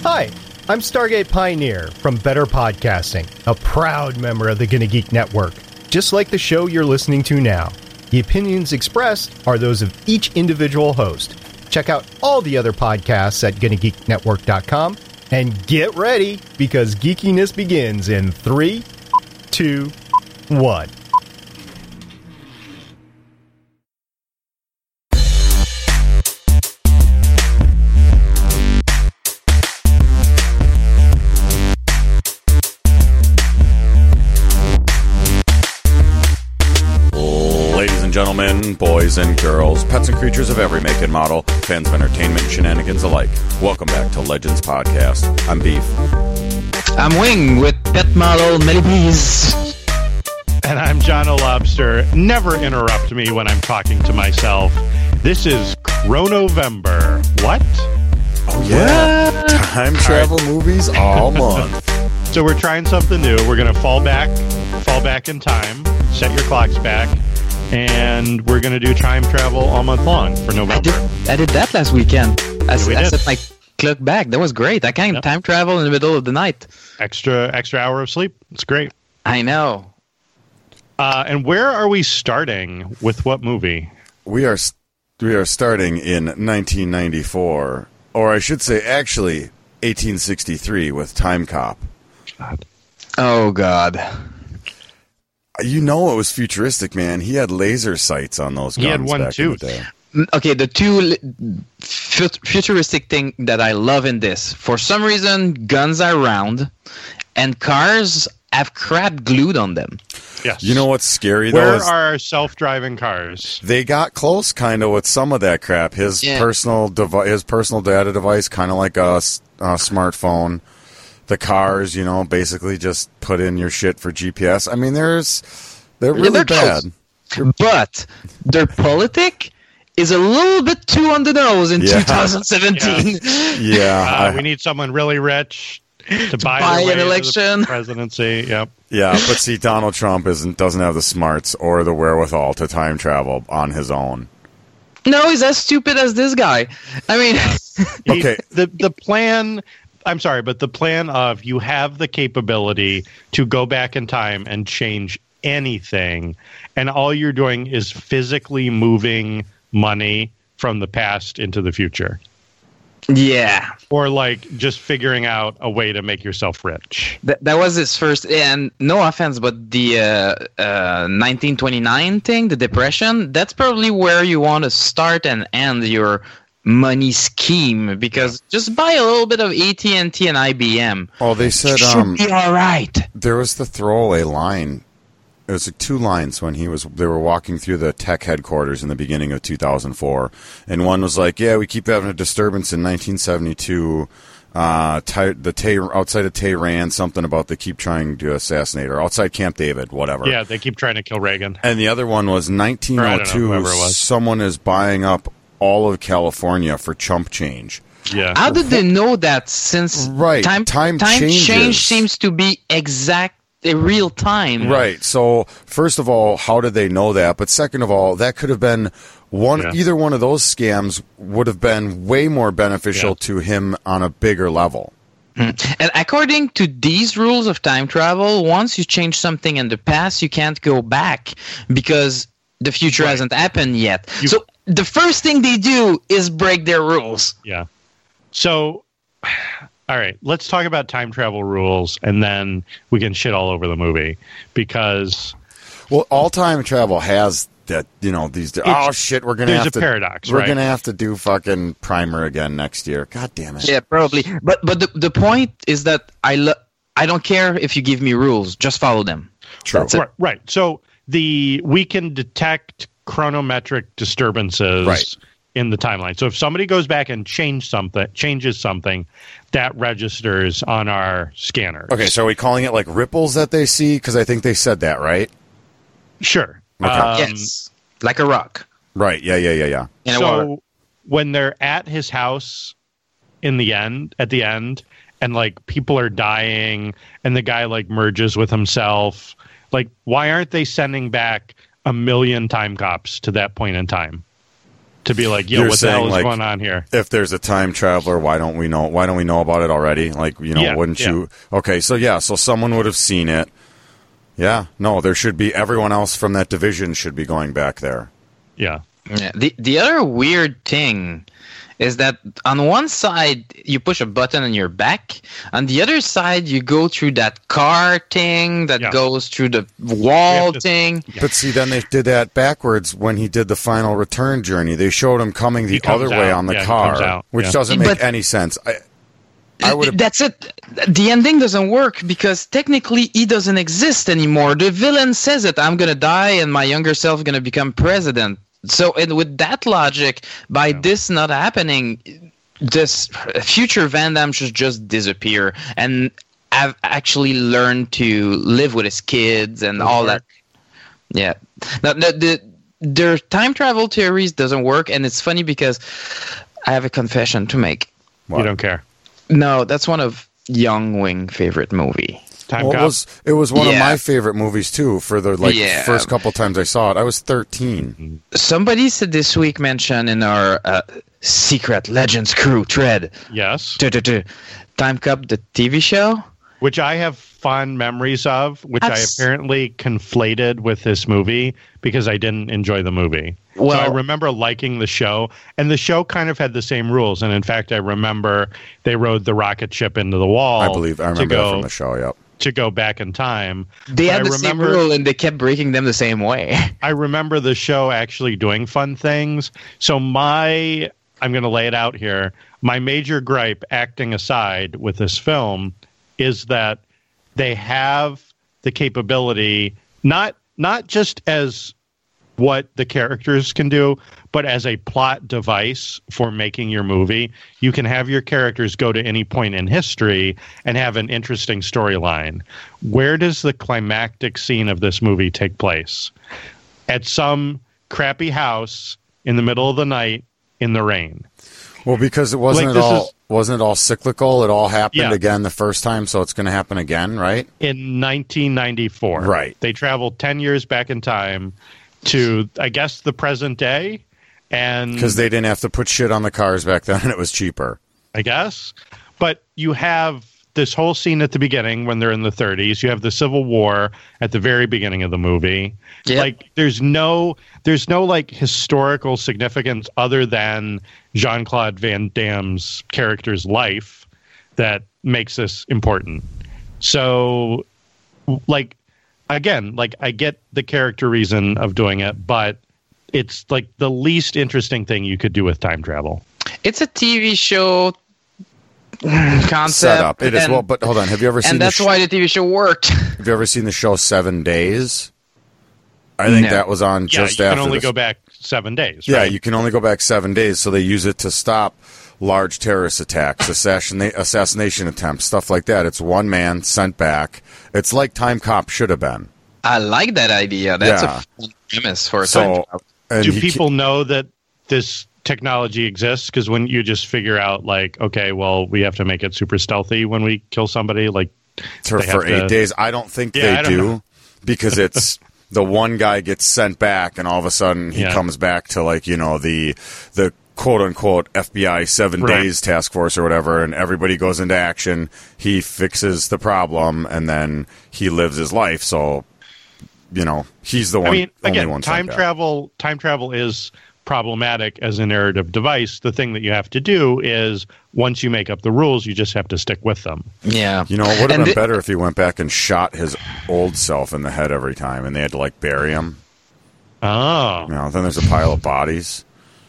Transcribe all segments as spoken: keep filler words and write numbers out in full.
Hi, I'm Stargate Pioneer from Better Podcasting, a proud member of the Gonna Geek Network. Just like the show you're listening to now, the opinions expressed are those of each individual host. Check out all the other podcasts at gonna geek network dot com and get ready because geekiness begins in three, two, one. Gentlemen, boys and girls, pets and creatures of every make and model, fans of entertainment and shenanigans alike, welcome back to Legends Podcast. I'm Beef. I'm Wing with pet model Millipedes. And I'm John O'Lobster. Never interrupt me when I'm talking to myself. This is Chronovember. What? Oh, yeah. What? Time travel right. Movies all month. So we're trying something new. We're going to fall back, fall back in time, set your clocks back. And we're going to do time travel all month long for November. I did, I did that last weekend. I, we I did. set my clock back. That was great. I can yep. time travel in the middle of the night. Extra extra hour of sleep. It's great. I know. Uh, and where are we starting with what movie? We are we are starting in nineteen ninety-four, or I should say, actually, eighteen sixty-three with Time Cop. God. Oh, God. You know it was futuristic, man. He had laser sights on those guns. He had one back too. In the day. Okay, the two futuristic thing that I love in this, for some reason, guns are round, and cars have crap glued on them. Yes. You know what's scary, though? Where is are self-driving cars? They got close, kind of, with some of that crap. His yeah. personal devi- his personal data device, kind of like a, a smartphone. The cars, you know, basically just put in your shit for G P S. I mean, there's they're really they're bad. But their politic is a little bit too on the nose in yeah. twenty seventeen. Yeah, yeah. Uh, we need someone really rich to, to buy, buy their an way election. To the presidency. Yep. Yeah, but see, Donald Trump isn't doesn't have the smarts or the wherewithal to time travel on his own. No, he's as stupid as this guy. I mean, he, okay. The the plan. I'm sorry, but the plan of you have the capability to go back in time and change anything, and all you're doing is physically moving money from the past into the future. Yeah. Or like just figuring out a way to make yourself rich. That that was his first, and no offense, but the uh, uh, nineteen twenty-nine thing, the Depression, that's probably where you want to start and end your money scheme, because just buy a little bit of A T and T and I B M. Oh, they said should um, be all right. There was the throwaway line. It was like two lines when he was. They were walking through the tech headquarters in the beginning of two thousand four, and one was like, "Yeah, we keep having a disturbance in nineteen seventy-two. Uh, ty- the Tay outside of Tehran, something about they keep trying to assassinate her outside Camp David, whatever." Yeah, they keep trying to kill Reagan. And the other one was nineteen oh two. Know, was. Someone is buying up all of California for chump change. Yeah. How did they know that? Since right. time time, time changes. change seems to be exact, a real time. Right. So first of all, how did they know that? But second of all, that could have been one. Yeah. Either one of those scams would have been way more beneficial yeah. to him on a bigger level. Mm. And according to these rules of time travel, once you change something in the past, you can't go back because the future right. hasn't happened yet. You, so the first thing they do is break their rules. Yeah. So, all right, let's talk about time travel rules, and then we can shit all over the movie because, well, all time travel has that. You know, these. Oh shit, we're gonna there's have a to. paradox. We're right? gonna have to do fucking Primer again next year. God damn it. Yeah, probably. But but the the point is that I lo- I don't care if you give me rules, just follow them. True. That's it. Right, right. So the we can detect chronometric disturbances right. in the timeline. So if somebody goes back and change something, changes something, that registers on our scanner. Okay, so are we calling it like ripples that they see? Because I think they said that, right? Sure. Okay. Um, yes, like a rock. Right. Yeah. Yeah. Yeah. Yeah. In a so water. when they're at his house in the end, at the end, and like people are dying, and the guy like merges with himself, like why aren't they sending back a million time cops to that point in time? to be like, yo, You're what the hell saying, is like, going on here? If there's a time traveler, why don't we know? Why don't we know about it already? Like, you know, Yeah, wouldn't yeah. you? Okay, so yeah, so someone would have seen it. Yeah, no, there should be everyone else from that division should be going back there. Yeah. Yeah. The the other weird thing is that on one side you push a button on your back, on the other side you go through that car thing that Yeah. goes through the wall to- thing. But see, then they did that backwards when he did the final return journey. They showed him coming the He comes other way out. on the Yeah, he car, comes out. which Yeah. doesn't make But- any sense. I, I would have. That's it. The ending doesn't work because technically he doesn't exist anymore. The villain says it. I'm gonna die, and my younger self gonna become president. So, and with that logic, by this not happening, this future Van Damme should just disappear and have actually learned to live with his kids and all that. Yeah. Now, the, the their time travel theories doesn't work, and it's funny because I have a confession to make. What? You don't care. No, that's one of Young Wing favorite movie. Time Well, it cop. was it was one of Yeah. my favorite movies too. For the like Yeah. first couple times I saw it, I was thirteen. Somebody said this week mentioned in our uh, Secret Legends crew thread, Yes. duh, duh, duh, Time Cop, the T V show. Which I have fond memories of, which I've I s- apparently conflated with this movie because I didn't enjoy the movie. so Well- I remember liking the show, and the show kind of had the same rules. And in fact, I remember they rode the rocket ship into the wall. I believe I remember to that go from the show. Yep. to go back in time. They But had I the same remember- rule and they kept breaking them the same way. I remember the show actually doing fun things. So my, I'm going to lay it out here. My major gripe, acting aside, with this film is that they have the capability, not not just as what the characters can do, but as a plot device for making your movie. You can have your characters go to any point in history and have an interesting storyline. Where does the climactic scene of this movie take place? At some crappy house in the middle of the night in the rain. Well, because it wasn't Like, it this all is- wasn't it all cyclical. It all happened Yeah. again the first time, so it's going to happen again, right? In nineteen ninety-four. Right. They traveled ten years back in time to, I guess, the present day. And Because they didn't have to put shit on the cars back then, and it was cheaper. I guess. But you have this whole scene at the beginning when they're in the thirties. You have the Civil War at the very beginning of the movie. Yep. Like there's no there's no like historical significance other than Jean-Claude Van Damme's character's life that makes this important. So like again, like I get the character reason of doing it, but it's like the least interesting thing you could do with time travel. It's a T V show concept. Set up. It is. and, Well, but hold on. Have you ever seen and the that's sh- why the T V show worked. Have you ever seen the show Seven Days? I think No. that was on Yeah, just you after can only this. go back seven days. Yeah, right? you can only go back seven days, so they use it to stop large terrorist attacks, assassina- assassination attempts, stuff like that. It's one man sent back. It's like Time Cop should have been. I like that idea. That's Yeah. a fun premise for a time So, travel. and Do he people know that this technology exists? Because when you just figure out, like, okay, well, we have to make it super stealthy when we kill somebody, like, for, they for have eight to- days, I don't think Yeah, I they don't do know. because it's the one guy gets sent back, and all of a sudden he Yeah. comes back to like you know the the quote unquote F B I seven Right. days task force or whatever, and everybody goes into action. He fixes the problem, and then he lives his life. So you know he's the one. I mean, only again, one sent time back. travel, time travel is problematic as a narrative device. The thing that you have to do is once you make up the rules, you just have to stick with them. Yeah. You know, it would have And been the- better if he went back and shot his old self in the head every time, and they had to like bury him. Oh, You know, then there's a pile of bodies.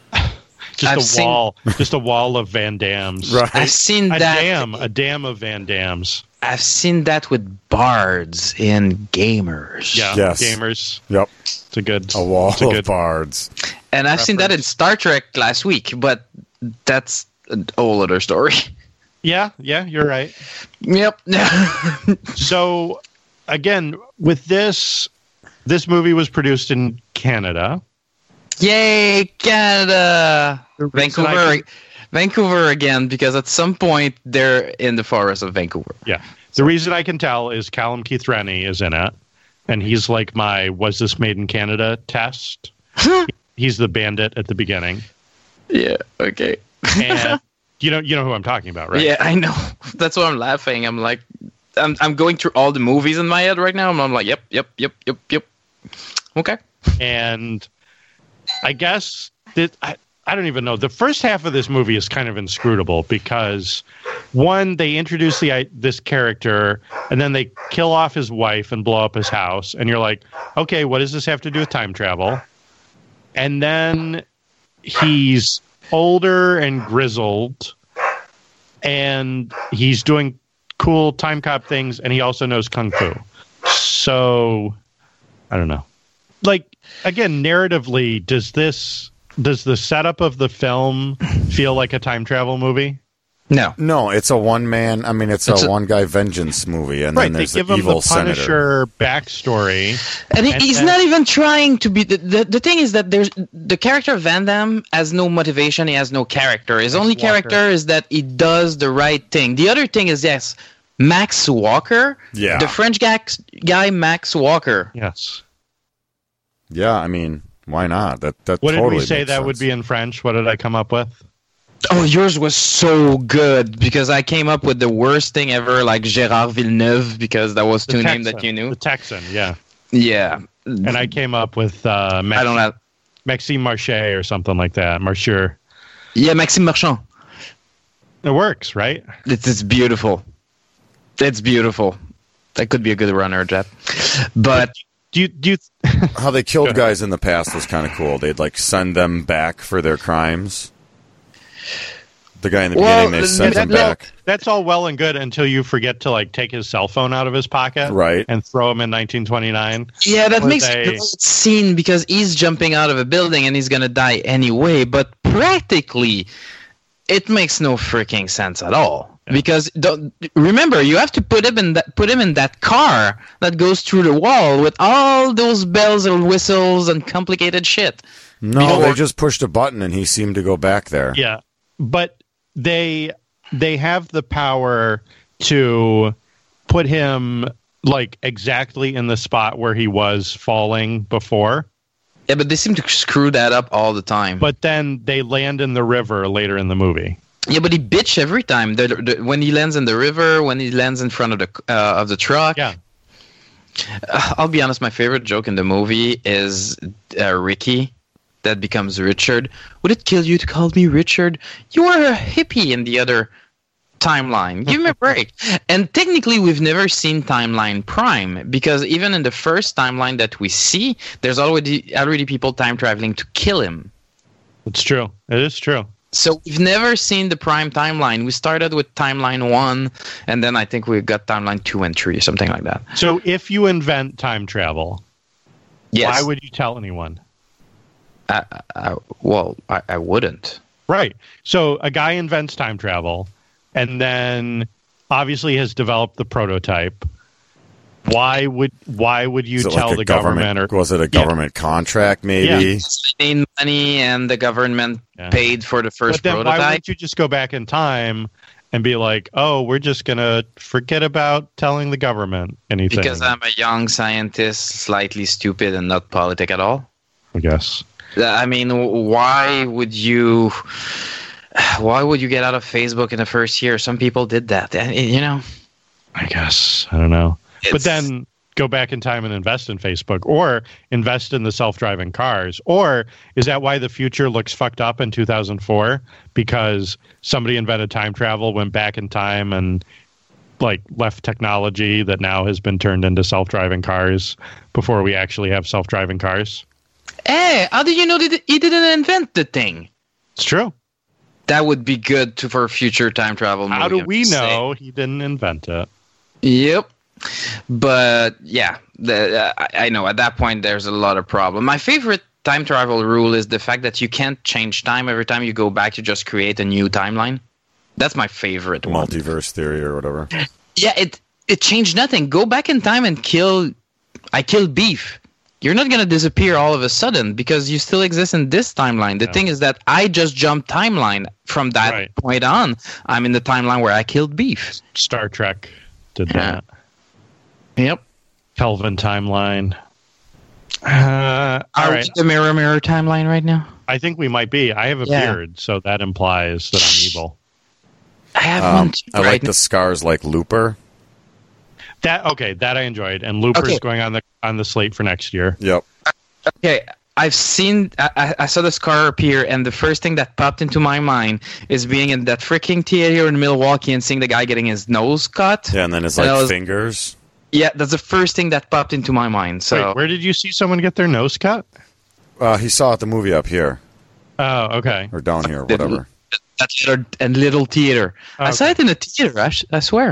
just I've a seen- wall, just a wall of Van Dams. Right. I've seen A that. dam, a dam of Van Dams. I've seen that with bards in gamers. Yeah, Yes. gamers. Yep, It's a good a wall it's a of good, bards. And I've seen that in Star Trek last week, but that's a whole other story. Yeah, yeah, you're right. Yep. So again, with this, this movie was produced in Canada. Yay, Canada! Vancouver, I Vancouver again, because at some point they're in the forest of Vancouver. Yeah. The reason I can tell is Callum Keith Rennie is in it, and he's like my "Was this made in Canada?" test. He's the bandit at the beginning. Yeah. Okay. And you know, you know who I'm talking about, right? Yeah, I know. That's why I'm laughing. I'm like, I'm I'm going through all the movies in my head right now, and I'm like, yep, yep, yep, yep, yep. Okay. And I guess that I, I don't even know. The first half of this movie is kind of inscrutable because, one, they introduce the this character, and then they kill off his wife and blow up his house, and you're like, okay, what does this have to do with time travel? And then he's older and grizzled, and he's doing cool time cop things, and he also knows kung fu. So, I don't know. Like, again, narratively, does this does the setup of the film feel like a time travel movie? No. No, it's a one man. I mean, it's, it's a, a one guy vengeance movie, and right, then there's they give the him evil the Punisher senator backstory, and, he, and he's then, not even trying to be. The, the the thing is that there's the character of Van Damme has no motivation. He has no character. His Max only Walker. character is that he does the right thing. The other thing is yes, Max Walker. Yeah. The French guy, guy Max Walker. yes. Yeah, I mean, why not? That that. What totally did we say makes that sense. would be in French? What did I come up with? Oh, yours was so good because I came up with the worst thing ever, like Gérard Villeneuve, because that was two names that you knew. The Texan, yeah. Yeah. And I came up with uh, Max- I don't know. Maxime Marché or something like that. Marcheur. Yeah, Maxime Marchand. It works, right? It's, it's beautiful. It's beautiful. That could be a good runner, Jeff. But Do you do you? How they killed guys in the past was kind of cool. They'd like send them back for their crimes. The guy in the Well, beginning, they sent that- him that- back. That's all well and good until you forget to like take his cell phone out of his pocket, Right. and throw him in nineteen twenty-nine. yeah, that Or makes they- a great scene because he's jumping out of a building and he's gonna die anyway. But practically, it makes no freaking sense at all. Yeah. Because don't, remember, you have to put him in that put him in that car that goes through the wall with all those bells and whistles and complicated shit. No, Before- they just pushed a button and he seemed to go back there. Yeah, but they they have the power to put him like exactly in the spot where he was falling before. Yeah, but they seem to screw that up all the time. But then they land in the river later in the movie. Yeah, but he bitch every time. The, the, when he lands in the river, when he lands in front of the uh, of the truck. Yeah. Uh, I'll be honest. My favorite joke in the movie is uh, Ricky that becomes Richard. Would it kill you to call me Richard? You are a hippie in the other timeline. Give me a break. And technically, we've never seen Timeline Prime because even in the first timeline that we see, there's already already people time traveling to kill him. It's true. It is true. So we've never seen the Prime timeline. We started with Timeline one, and then I think we got Timeline two and three, something like that. So if you invent time travel, Yes. why would you tell anyone? I, I, well, I, I wouldn't. Right. So a guy invents time travel and then obviously has developed the prototype. Why would why would you Is it tell like a the government, or was it a Yeah. government contract maybe? They made money, and the government Yeah. paid for the first but then why prototype. wouldn't you just go back in time and be like, oh, we're just gonna forget about telling the government anything? Because I'm a young scientist, slightly stupid, and not politic at all. I guess. I mean, why would you? Why would you get out of Facebook in the first year? Some people did that. And, you know. I guess. I don't know. But It's- then go back in time and invest in Facebook, or invest in the self-driving cars. Or is that why the future looks fucked up in two thousand four? Because somebody invented time travel, went back in time, and like left technology that now has been turned into self-driving cars before we actually have self-driving cars? Hey, how did you know that he didn't invent the thing? It's true. That would be good to, for future time travel. How movie, do we I'm saying. know he didn't invent it? Yep. But yeah, the, uh, I, I know at that point there's a lot of problem. My favorite time travel rule is the fact that you can't change time every time you go back. You just create a new timeline. That's my favorite one. Multiverse theory or whatever. Yeah, it it changed nothing. Go back in time and kill. I killed Beef. You're not gonna disappear all of a sudden because you still exist in this timeline. The Yeah. thing is that I just jumped timeline from that Right. point on. I'm in the timeline where I killed Beef. Star Trek did Yeah. that. Yep. Kelvin timeline. Uh, all Are right. we in the mirror mirror timeline right now? I think we might be. I have a Yeah. beard, so that implies that I'm evil. I have Um, one too, I right like the scars like Looper. That okay, that I enjoyed. And Looper's Okay. going on the on the slate for next year. Yep. Okay, I've seen, I, I- I saw the scar appear, and the first thing that popped into my mind is being in that freaking theater in Milwaukee and seeing the guy getting his nose cut. Yeah, and then his And like I was- fingers. Yeah, that's the first thing that popped into my mind. So Wait, where did you see someone get their nose cut? Uh, he saw it the movie up here Oh, okay. or down here, whatever. that little, and little theater. I saw Okay. it in a theater. I, sh- I swear.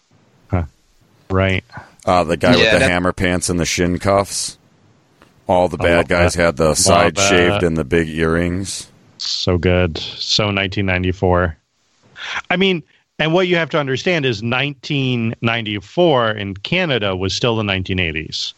Right. Uh, the guy with Yeah, the that- hammer pants and the shin cuffs. All the bad love guys that. had the side that. shaved and the big earrings. So good. So nineteen ninety-four. I mean, and what you have to understand is nineteen ninety-four in Canada was still the nineteen eighties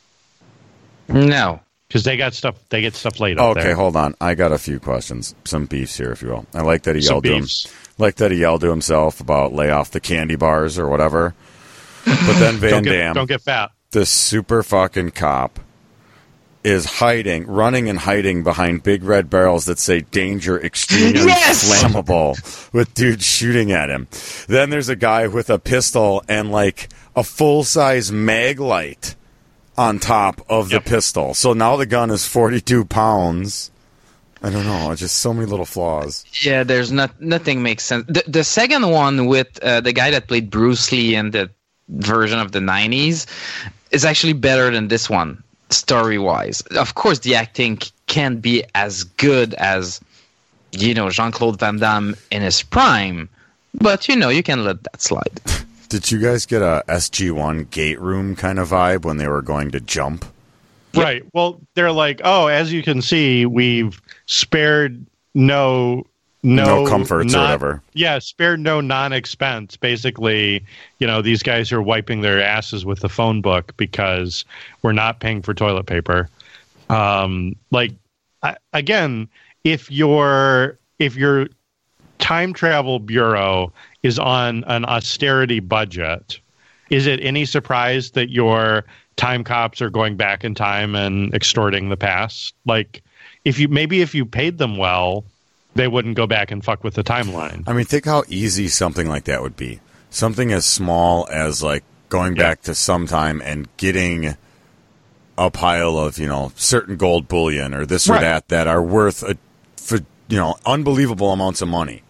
No. because they got stuff. They get stuff laid up Okay, there. hold on. I got a few questions, some beefs here, if you will. I like that he Some yelled to him, beefs. like that he yelled to himself about lay off the candy bars or whatever. But then Van Don't get, Damme, don't get fat. this super fucking cop, is hiding, running and hiding behind big red barrels that say danger, extremely Yes! flammable, with dudes shooting at him. Then there's a guy with a pistol and like a full size mag light on top of Yep. the pistol. So now the gun is forty-two pounds. I don't know. It's just so many little flaws. Yeah, there's not nothing makes sense. The, the second one with uh, the guy that played Bruce Lee in the version of the nineties is actually better than this one, story wise. Of course, the acting can't be as good as, you know, Jean-Claude Van Damme in his prime, but you know, you can let that slide. Did you guys get a S G one gate room kind of vibe when they were going to jump? Right. Well, they're like, oh, as you can see, we've spared no no, No comforts or non- whatever. Yeah, spared no non-expense. Basically, you know, these guys are wiping their asses with the phone book because we're not paying for toilet paper. Um, like, I, again, if your if your time travel bureau is on an austerity budget, is it any surprise that your time cops are going back in time and extorting the past? Like, if you maybe if you paid them well, they wouldn't go back and fuck with the timeline. I mean, think how easy something like that would be. Something as small as like going Yeah. back to some time and getting a pile of, you know, certain gold bullion or this or Right. that that are worth a, for, you know, unbelievable amounts of money.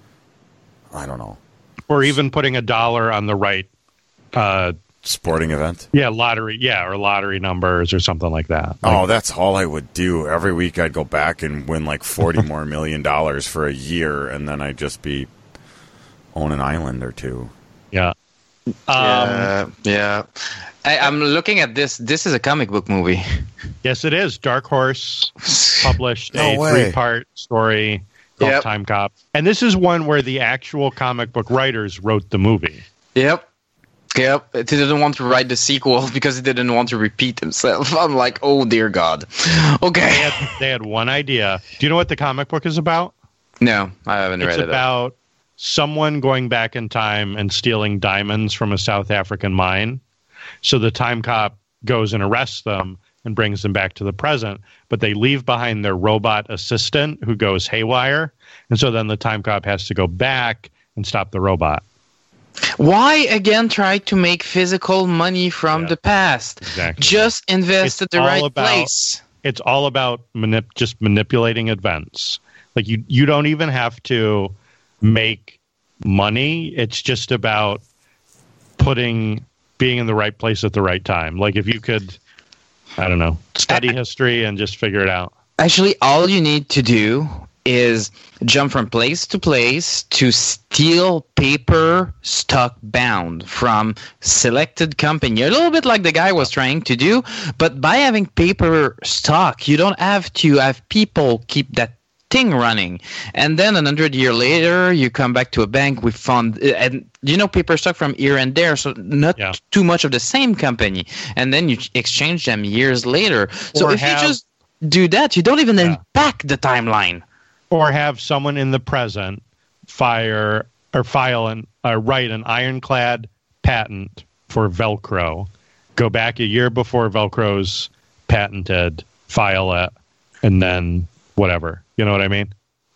I don't know. Or even putting a dollar on the right, uh, Sporting event. yeah, lottery, yeah, or lottery numbers or something like that. Like, Oh, that's all I would do. Every week I'd go back and win like forty more million dollars for a year, and then I'd just be own an island or two. yeah. Um, yeah, yeah. I, I'm looking at this. This is a comic book movie. Yes, it is. Dark Horse published No a way. three-part story called Yep. Time Cop, and this is one where the actual comic book writers wrote the movie. Yep. Yep. He didn't want to write the sequel because he didn't want to repeat himself. I'm like, oh dear God. They Okay. had, they had one idea. Do you know what the comic book is about? No, I haven't It's read it. about someone going back in time and stealing diamonds from a South African mine. So the time cop goes and arrests them and brings them back to the present, but they leave behind their robot assistant who goes haywire. And so then the time cop has to go back and stop the robot. Why again try to make physical money from Yeah. the past? Exactly. Just invest It's at the all right about- place. It's all about manip- just manipulating events. Like you, you don't even have to make money. It's just about putting being in the right place at the right time. Like if you could, I don't know, study history and just figure it out. Actually, all you need to do is jump from place to place to steal paper stock bound from selected company. A little bit like the guy was trying to do, but by having paper stock, you don't have to have people keep that thing running. And then a hundred year later, you come back to a bank with fund, and you know paper stock from here and there, so not Yeah. too much of the same company. And then you exchange them years later. So Or if have- you just do that, you don't even Yeah. impact the timeline. Or have someone in the present fire or file and uh, write an ironclad patent for Velcro. Go back a year before Velcro's patented, file it, and then whatever. You know what I mean?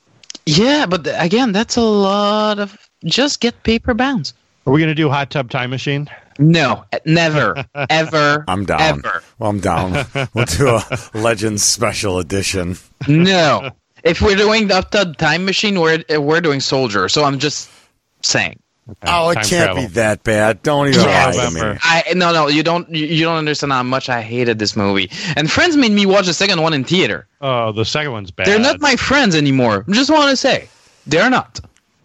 Yeah, but again, that's a lot of... Just get paper bounds. Are we going to do Hot Tub Time Machine? No, never, ever, I'm down. ever. Well, I'm down. We'll do a Legends special edition. No. If we're doing the Hot Tub Time Machine, we're, we're doing Soldier. So I'm just saying. Okay, Oh, it time can't travel. be that bad. Don't even Yeah, lie to November. me. I no no you don't you, you don't understand how much I hated this movie. And friends made me watch the second one in theater. Oh, the second one's bad. They're not my friends anymore. I just want to say they're not.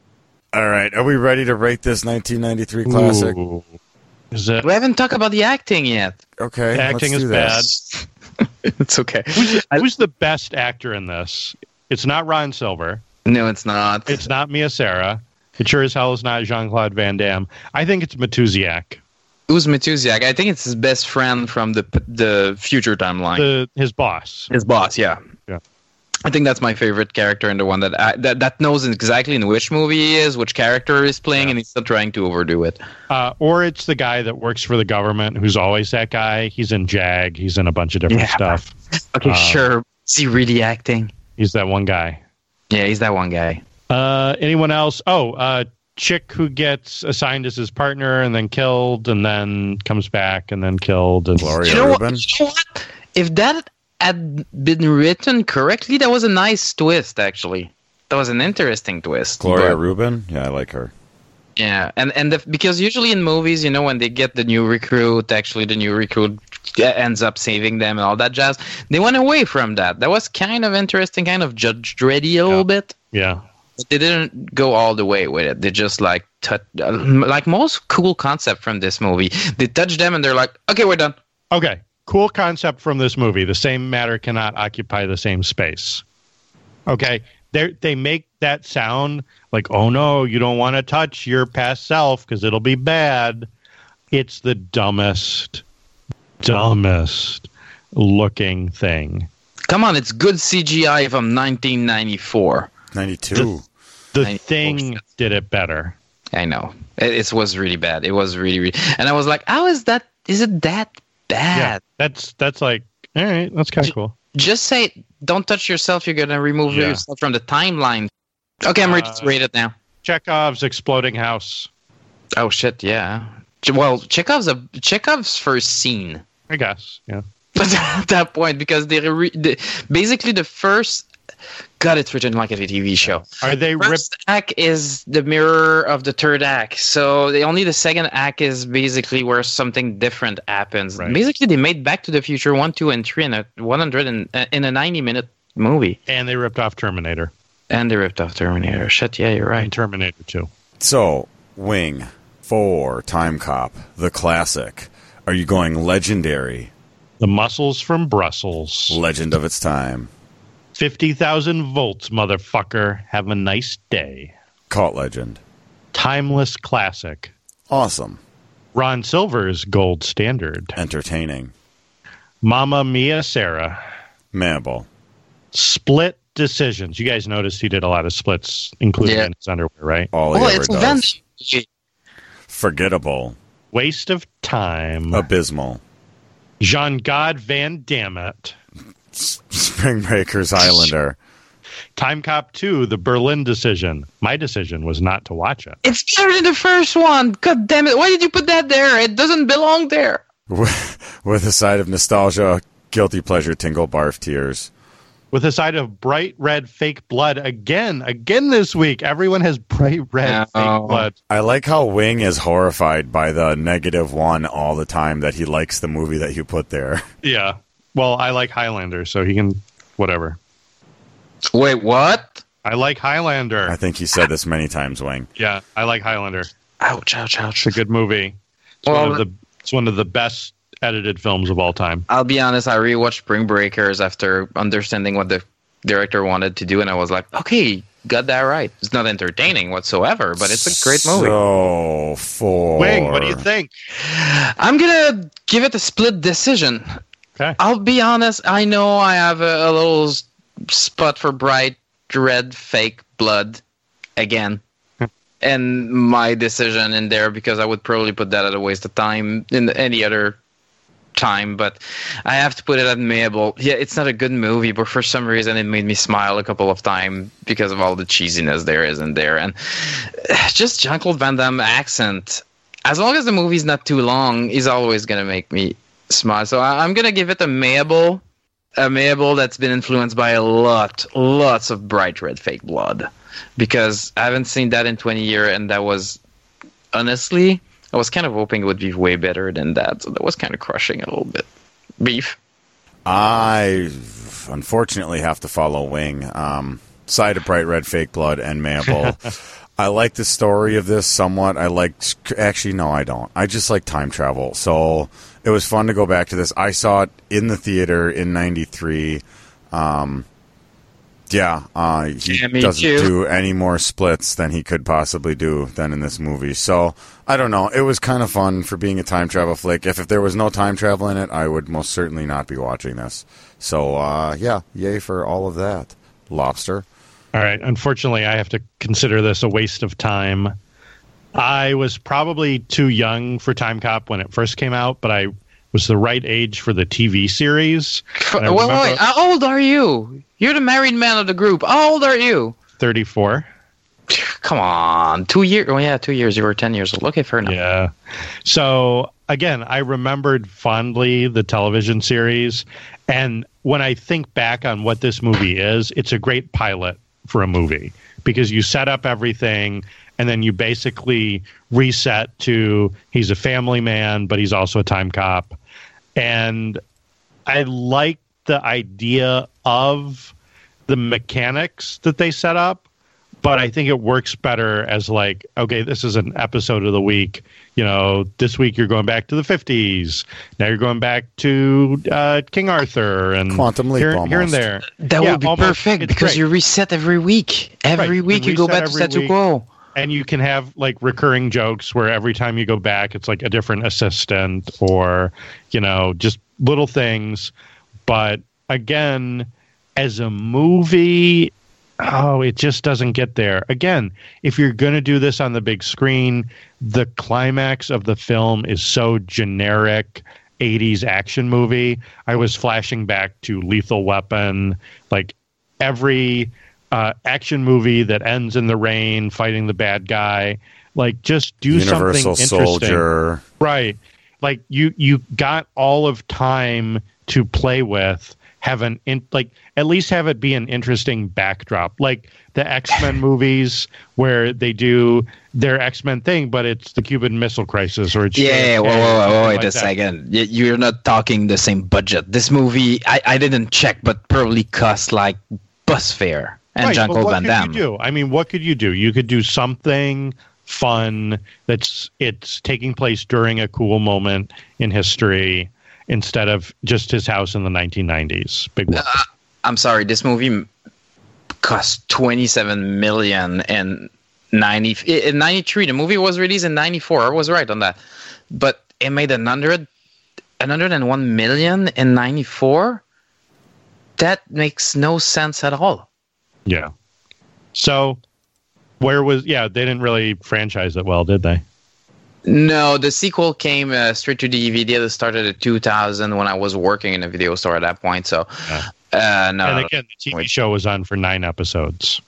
All right, are we ready to rate this nineteen ninety-three classic? Ooh. Is it? We haven't talked about the acting yet. Okay, The acting let's is do that. bad. It's okay. Who's, who's the best actor in this? It's not Ron Silver. No, it's not. It's not Mia Sara. It sure as hell is not Jean-Claude Van Damme. I think it's Matusiak. Who's Matusiak? I think it's his best friend from the the future timeline. The, his boss. His boss, yeah. Yeah. I think that's my favorite character and the one that I, that that knows exactly in which movie he is, which character he's playing, Yeah. and he's not trying to overdo it. Uh, or it's the guy that works for the government who's always that guy. He's in JAG. He's in a bunch of different Yeah. stuff. Okay, Uh, sure. Is he really acting? He's that one guy. Yeah, he's that one guy. Uh, anyone else? Oh, uh, chick who gets assigned as his partner and then killed and then comes back and then killed. And Gloria You know, what, Reuben. you know what? If that had been written correctly, that was a nice twist, actually. That was an interesting twist. Gloria But- Reuben? Yeah, I like her. Yeah, and and the, because usually in movies, you know, when they get the new recruit, actually the new recruit ends up saving them and all that jazz. They went away from that. That was kind of interesting, kind of Judge Dreddy a little bit. yeah. But they didn't go all the way with it. They just like touch, uh, like most cool concept from this movie. They touch them and they're like, okay, we're done. Okay. Cool concept from this movie. The same matter cannot occupy the same space. Okay. They they make that sound like, oh no, you don't want to touch your past self because it'll be bad. It's the dumbest, dumbest looking thing. Come on, it's good C G I from nineteen ninety-four. ninety-two. The ninety-four Thing did it better. I know. It, it was really bad. It was really, really. And I was like, how is that? Is it that bad? Yeah. That's that's like, all right, that's kind of cool. Just say, don't touch yourself. You're going to remove Yeah. yourself from the timeline. Okay, I'm ready Uh, to rate it now. Chekhov's exploding house. Oh, shit, yeah. Ch- Well, Chekhov's, a, Chekhov's first scene. I guess. Yeah. But at that point, because they, re- they basically the first... God, it's written like a T V show. Are they ripped? First act is the mirror of the third act. So the only the second act is basically where something different happens. Right. Basically, they made Back to the Future one, two, and three in a one hundred and uh, in a ninety minute movie, And they ripped off Terminator and they ripped off Terminator. Shit, yeah, you're and right. Terminator two. So, Wing, four, Time Cop, the classic. Are you going legendary? The muscles from Brussels. Legend of its time. fifty thousand volts, motherfucker. Have a nice day. Cult legend. Timeless classic. Awesome. Ron Silver's gold standard. Entertaining. Mama Mia Sarah. Memorable. Split decisions. You guys noticed he did a lot of splits, including Yeah. in his underwear, right? All he Oh, ever it's a does. Van. Forgettable. Waste of time. Abysmal. Jean-God Van Dammit. Spring Breakers Islander. Time Cop two, the Berlin decision. My decision was not to watch it. It's better than the first one. God damn it! Why did you put that there? It doesn't belong there. With a side of nostalgia, guilty pleasure, tingle, barf, tears. With a side of bright red fake blood again, again this week. Everyone has bright red Oh. fake blood. I like how Wing is horrified by the negative one all the time that he likes the movie that you put there. Yeah. Well, I like Highlander, so he can whatever. Wait, what? I like Highlander. I think he said this many times, Wing. Yeah, I like Highlander. Ouch! Ouch! Ouch! It's a good movie. It's Well, one of the it's one of the best edited films of all time. I'll be honest, I rewatched Spring Breakers after understanding what the director wanted to do, and I was like, okay, got that right. It's not entertaining whatsoever, but it's a great movie. So, for... Wing, what do you think? I'm gonna give it a split decision. Okay. I'll be honest, I know I have a, a little s- spot for bright red fake blood again. And my decision in there, because I would probably put that at a waste of time in any other time, but I have to put it at Mabel. Yeah, it's not a good movie, but for some reason it made me smile a couple of times because of all the cheesiness there is in there. And just Jean-Claude Van Damme accent, as long as the movie's not too long, is always going to make me smile. So I, I'm going to give it a Mabel, a Mabel that's been influenced by a lot, lots of Bright Red Fake Blood, because I haven't seen that in twenty years, and that was, honestly, I was kind of hoping it would be way better than that, so that was kind of crushing a little bit. Beef. I unfortunately have to follow Wing. Um, side of Bright Red Fake Blood and Mabel. I like the story of this somewhat. I like, actually, no, I don't. I just like time travel. So it was fun to go back to this. I saw it in the theater in ninety-three. Um, yeah, uh, he yeah, doesn't too. do any more splits than he could possibly do than in this movie. So I don't know. It was kind of fun for being a time travel flick. If, if there was no time travel in it, I would most certainly not be watching this. So, uh, yeah, yay for all of that. Lobster. All right. Unfortunately, I have to consider this a waste of time. I was probably too young for Time Cop when it first came out, but I was the right age for the T V series. Wait, wait, wait. How old are you? You're the married man of the group. How old are you? thirty-four. Come on. Two years. Oh, yeah, two years. You were ten years old. Okay, fair enough. Yeah. So, again, I remembered fondly the television series. And when I think back on what this movie is, it's a great pilot for a movie, because you set up everything and then you basically reset to he's a family man, but he's also a time cop. And I like the idea of the mechanics that they set up, but I think it works better as like, okay, this is an episode of the week. You know, this week you're going back to the fifties. Now you're going back to uh, King Arthur and Quantum Leap, here, almost. here and there. That Yeah, would be almost. perfect, It's because great. you reset every week. Every Right, week you you go reset back to every statu week. quo. And you can have like recurring jokes where every time you go back, it's like a different assistant or, you know, just little things. But again, as a movie, oh, it just doesn't get there. Again, if you're going to do this on the big screen, the climax of the film is so generic eighties action movie. I was flashing back to Lethal Weapon, like every uh, action movie that ends in the rain, fighting the bad guy. Like, just do Universal something interesting. Soldier. Right. Like, you, you got all of time to play with. Have an in, like at least have it be an interesting backdrop, like the X-Men movies where they do their X-Men thing, but it's the Cuban Missile Crisis or it's Yeah, whoa, whoa, whoa, wait like a that. second. Y- You're not talking the same budget. This movie, I, I didn't check, but probably cost like bus fare and Right, but Jean-Claude what Van could Damme. you do? I mean, what could you do? You could do something fun that's it's taking place during a cool moment in history, instead of just his house in the nineteen nineties. Big one. Uh, I'm sorry, this movie cost twenty-seven million in ninety in ninety-three. The movie was released in ninety-four. I was right on that, but it made an hundred, an hundred and one million in ninety-four. That makes no sense at all. Yeah. So, where was yeah? They didn't really franchise it well, did they? No, the sequel came uh, straight to D V D. It started at two thousand when I was working in a video store at that point. So, Yeah. uh, no. And again, the T V show was on for nine episodes.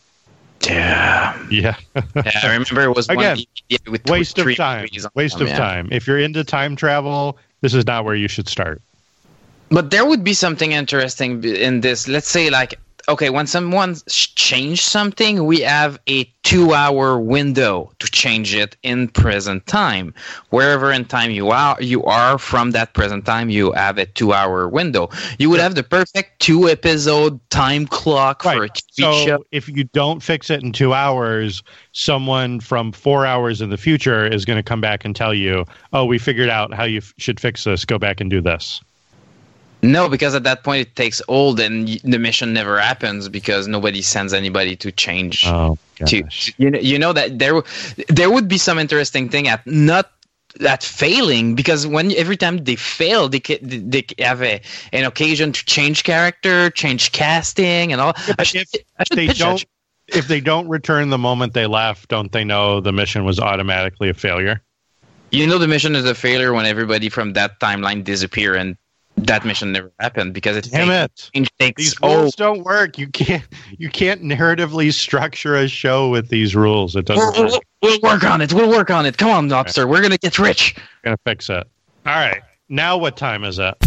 Yeah. Yeah. Yeah, I remember it was Again, one D V D with Waste three of time. movies on Waste them, of yeah. time. If you're into time travel, this is not where you should start. But there would be something interesting b- in this. Let's say, like, okay, when someone sh- changed something, we have a two-hour window to change it in present time. Wherever in time you are, you are from that present time, you have a two-hour window. You would have the perfect two-episode time clock for a Right. T V So show. if you don't fix it in two hours, someone from four hours in the future is going to come back and tell you, "Oh, we figured out how you f- should fix this. Go back and do this." No, because at that point it takes old and y- the mission never happens because nobody sends anybody to change. Oh, to, gosh. you know, you know that there w- there would be some interesting thing at not at failing, because when every time they fail, they ca- they have a, an occasion to change character, change casting, and all. Yeah, I but should, if I should they pitch that don't, shit. if they don't return the moment they left, don't they know the mission was automatically a failure? You know the mission is a failure when everybody from that timeline disappear and that mission never happened because it Damn takes, it. it takes These oh, rules don't work. You can't you can't narratively structure a show with these rules. It doesn't we'll, work. we'll, we'll work on it. We'll work on it. Come on, Lobster. We're gonna get rich. Gonna fix it. All right. Now what time is it?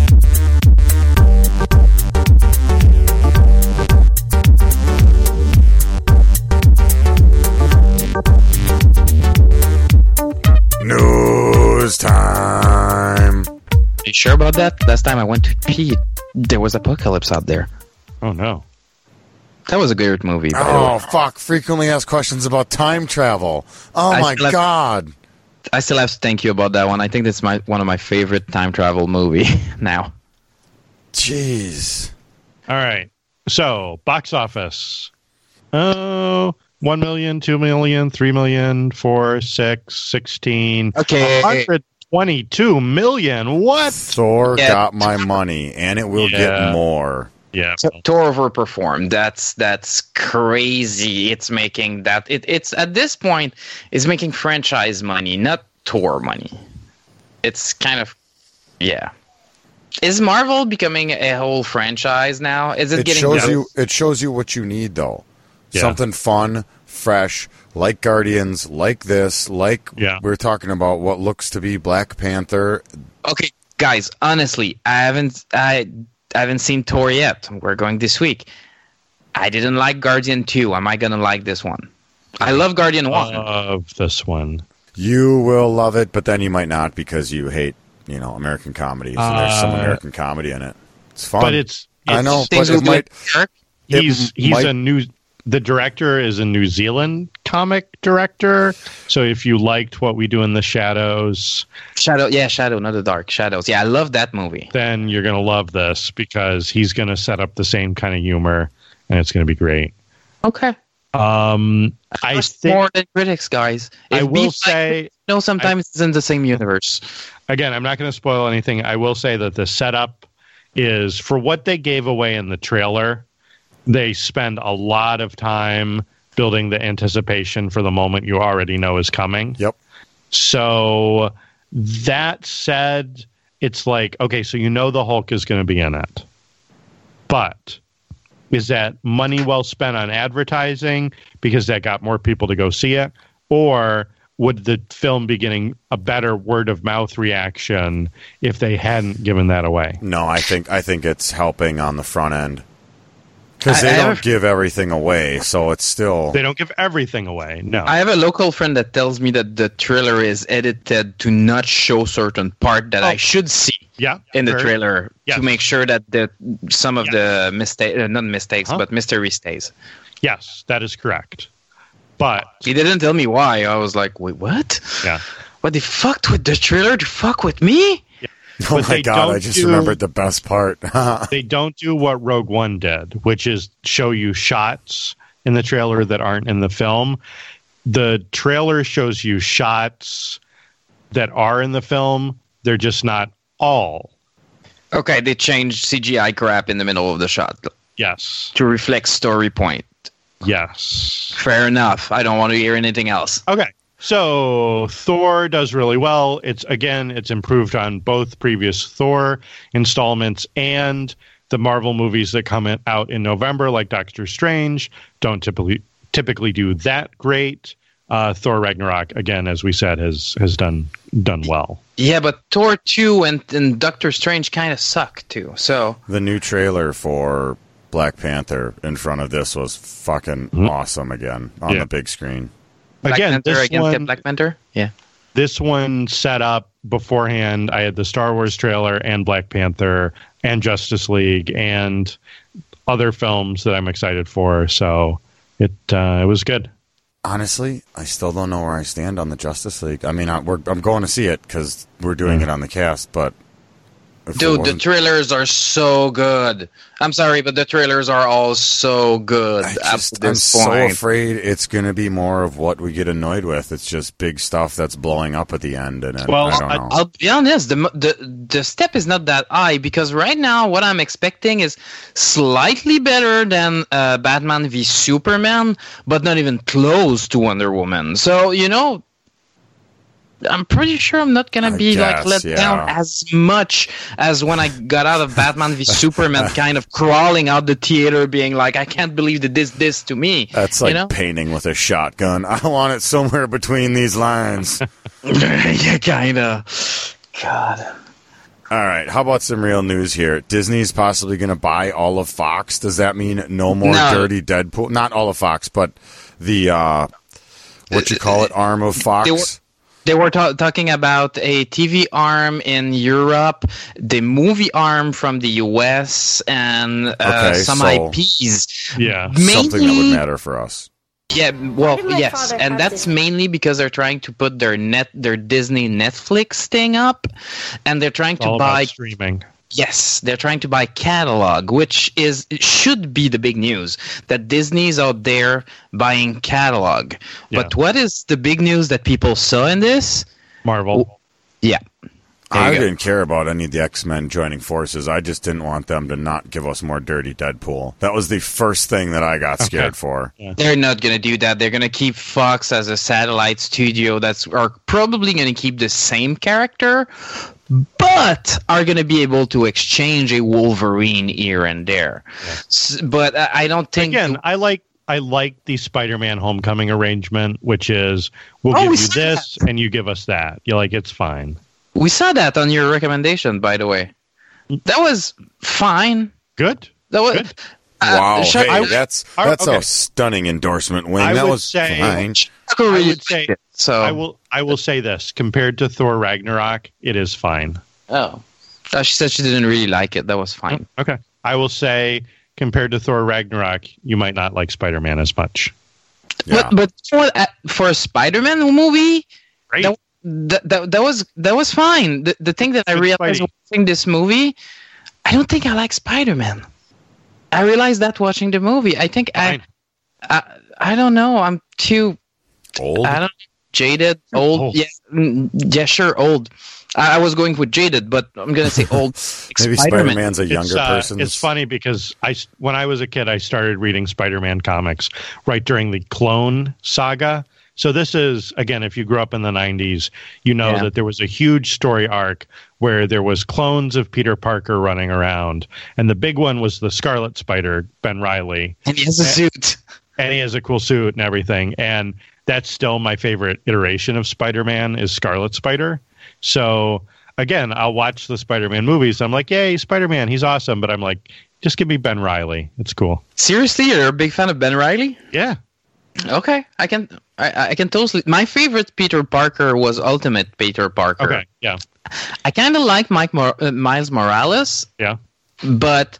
News time. Are you sure about that? Last time I went to pee, there was apocalypse out there. Oh no. That was a great movie. By the Oh, way. fuck. Frequently asked questions about time travel. Oh, I my still have- God. I still have to thank you about that one. I think that's my one of my favorite time travel movie now. Jeez. All right. So, box office. Oh, one million, two million, three million, four, six, sixteen. Okay. one hundred twenty-two million. What? Thor Yeah. got my money, and it will Yeah. get more. Yeah. Thor overperformed. That's that's crazy. It's making that it, it's at this point it's making franchise money, not Thor money. It's kind of yeah. Is Marvel becoming a whole franchise now? Is it, It getting shows better? you. It shows you what you need, though. Yeah. Something fun, fresh, like Guardians, like this, like Yeah. we're talking about what looks to be Black Panther. Okay, guys, honestly, I haven't I, I haven't seen Thor yet. We're going this week. I didn't like Guardian two. Am I gonna like this one? I love Guardian one. Of this one. You will love it, but then you might not because you hate, you know, American comedies. and there's some Uh, American comedy in it. It's fun. But it's, it's I know, Things but will it do might. Kirk. it he's he's might- a new the director is a New Zealand comic director. So if you liked What We Do in the Shadows, Shadow, yeah, Shadow, not the Dark Shadows. Yeah, I love that movie. then you're going to love this because he's going to set up the same kind of humor and it's going to be great. Okay. Um, I Much think more than critics, guys. I If will we say like, no, sometimes it's in the same universe. again, I'm not going to spoil anything. I will say that the setup is for what they gave away in the trailer. They spend a lot of time building the anticipation for the moment you already know is coming. Yep. So that said, it's like, okay, so you know the Hulk is going to be in it. But is that money well spent on advertising because that got more people to go see it? Or would the film be getting a better word of mouth reaction if they hadn't given that away? No, I think I think it's helping on the front end because I- they I don't have- give everything away, so it's still. They don't give everything away. No. I have a local friend that tells me that the trailer is edited to not show certain part that I Oh. should see yeah. in the very- trailer Yes. to make sure that the some of Yes. the mistake, uh, not mistakes, Huh? but mystery stays. Yes, that is correct. But He didn't tell me why. I was like, wait, what? yeah. What, they fucked with the trailer to fuck with me? Oh but my they god! don't I just do- remembered the best part. They don't do what Rogue One did, which is show you shots in the trailer that aren't in the film. The trailer shows you shots that are in the film. They're just not all. Okay, they changed C G I crap in the middle of the shot Yes. to reflect story point. Yes. Fair enough. I don't want to hear anything else. Okay. So Thor does really well. It's again, it's improved on both previous Thor installments and the Marvel movies that come in, out in November, like Doctor Strange, don't typically typically do that great. Uh, Thor Ragnarok, again, as we said, has has done done well. Yeah, but Thor two and, and Doctor Strange kind of suck too. So The new trailer for Black Panther in front of this was fucking Mhm. awesome again on Yeah. the big screen. Black Again, Panther this against one, Black Panther. Yeah. this one set up beforehand. I had the Star Wars trailer and Black Panther and Justice League and other films that I'm excited for. So it uh, it was good. Honestly, I still don't know where I stand on the Justice League. I mean, I, we're, I'm going to see it because we're doing Mm. it on the cast, but if it Dude, the wasn't- trailers are so good. I'm sorry, but the trailers are all so good I up just, to I'm this so point. afraid it's going to be more of what we get annoyed with. It's just big stuff that's blowing up at the end, and, and Well, I don't I- know. I'll be honest, the, the the step is not that high because right now what I'm expecting is slightly better than uh, Batman v Superman, but not even close to Wonder Woman. So, you know, I'm pretty sure I'm not gonna I be guess, like let yeah. down as much as when I got out of Batman v Superman, kind of crawling out the theater, being like, I can't believe that this this to me. That's like you know? painting with a shotgun. I want it somewhere between these lines. Yeah, kinda. God. All right, how about some real news here? Disney's possibly going to buy all of Fox. Does that mean no more No. dirty Deadpool? Not all of Fox, but the uh, what you call it, arm of Fox. They were- They were ta- talking about a T V arm in Europe, the movie arm from the U S, and uh, Okay, some so- I Ps. Yeah. Something that would Mainly- matter for us. Yeah, well, Why did my yes, father and have that's this? mainly because they're trying to put their net, their Disney Netflix thing up, and they're trying It's to all buy. about streaming. Yes, they're trying to buy catalog, which is should be the big news that Disney's out there buying catalog. Yeah. But what is the big news that people saw in this? Marvel. Yeah. There I you go. didn't care about any of the X-Men joining forces. I just didn't want them to not give us more dirty Deadpool. That was the first thing that I got scared for. They're not going to do that. They're going to keep Fox as a satellite studio that's are probably going to keep the same character, but are going to be able to exchange a Wolverine here and there. S- but I I don't think Again, I like I like the Spider-Man Homecoming arrangement, which is we'll Oh, give we you saw this and you give us that. You're like, it's fine. we saw that on your recommendation, by the way. That was fine. Good. That was. Good. Uh, Wow, Chuck- hey, I- that's I- that's okay. a stunning endorsement, Wing. I that would was say- fine. Chuck I really would say- liked it, so. I will I will say this. Compared to Thor Ragnarok, it is fine. Oh. Uh, she said she didn't really like it. That was fine. Okay. I will say compared to Thor Ragnarok, you might not like Spider-Man as much. Yeah. But but for uh, for a Spider-Man movie, Great. that, that, that, that was that was fine. The, the thing that I Good realized Spidey. watching this movie, I don't think I like Spider-Man. I realized that watching the movie. I think Fine. I, I I don't know. I'm too Old? I don't jaded, old. Old. Yeah, mm, yeah, sure, old. I, I was going with jaded, but I'm gonna say old. Maybe Spider-Man. Spider-Man's a younger it's, uh, person. It's funny because I, s- when I was a kid, I started reading Spider-Man comics right during the Clone Saga. So this is, again, if you grew up in the nineties, you know Yeah. that there was a huge story arc where there was clones of Peter Parker running around. And the big one was the Scarlet Spider, Ben Reilly. And he has a suit. And he has a cool suit and everything. And that's still my favorite iteration of Spider-Man is Scarlet Spider. So again, I'll watch the Spider-Man movies. I'm like, yay, Spider-Man, he's awesome. But I'm like, just give me Ben Reilly. It's cool. Seriously, you're a big fan of Ben Reilly? Yeah. Okay, I can I, I can totally. My favorite Peter Parker was Ultimate Peter Parker. Okay. Yeah. I kind of like Mike Mor- uh, Miles Morales, Yeah. but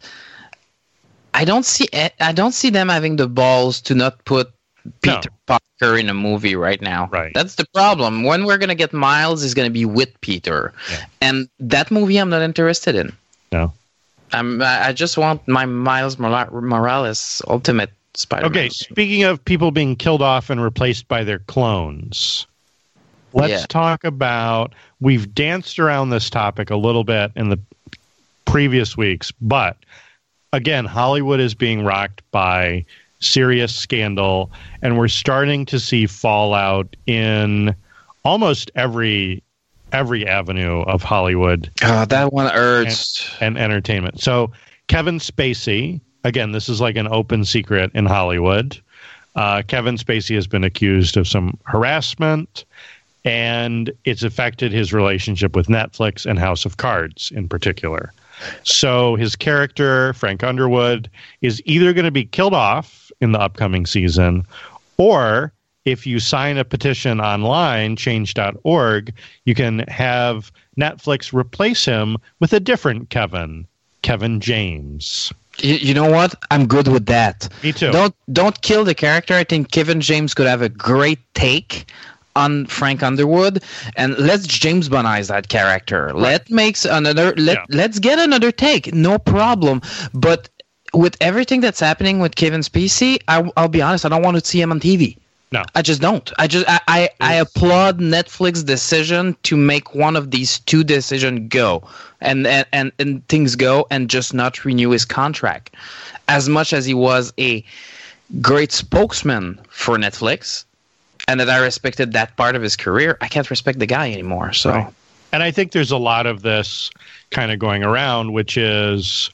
I don't see it- I don't see them having the balls to not put Peter Parker in a movie right now. Right. That's the problem. When we're gonna get Miles is gonna be with Peter, Yeah. and that movie I'm not interested in. No. I'm I I just want my Miles Mora- Morales Ultimate Spider-Man. Okay. Speaking of people being killed off and replaced by their clones, let's Yeah. talk about. We've danced around this topic a little bit in the previous weeks, but again, Hollywood is being rocked by serious scandal, and we're starting to see fallout in almost every every avenue of Hollywood Oh, that one hurts. and entertainment. So Kevin Spacey, again, this is like an open secret in Hollywood. Uh, Kevin Spacey has been accused of some harassment, and it's affected his relationship with Netflix and House of Cards in particular. So his character, Frank Underwood, is either going to be killed off in the upcoming season, or if you sign a petition online, change dot org, you can have Netflix replace him with a different Kevin, Kevin James. You, you know what? I'm good with that. Me too. Don't don't kill the character. I think Kevin James could have a great take on Frank Underwood, and let's James Bondize that character. Let makes another. Let Yeah. let's get another take. No problem. But with everything that's happening with Kevin Spacey, I, I'll be honest. I don't want to see him on T V. No. I just don't. I just I, I, I applaud Netflix's decision to make one of these two decisions go and, and, and, and things go and just not renew his contract. As much as he was a great spokesman for Netflix, and that I respected that part of his career, I can't respect the guy anymore. So, right. And I think there's a lot of this kind of going around, which is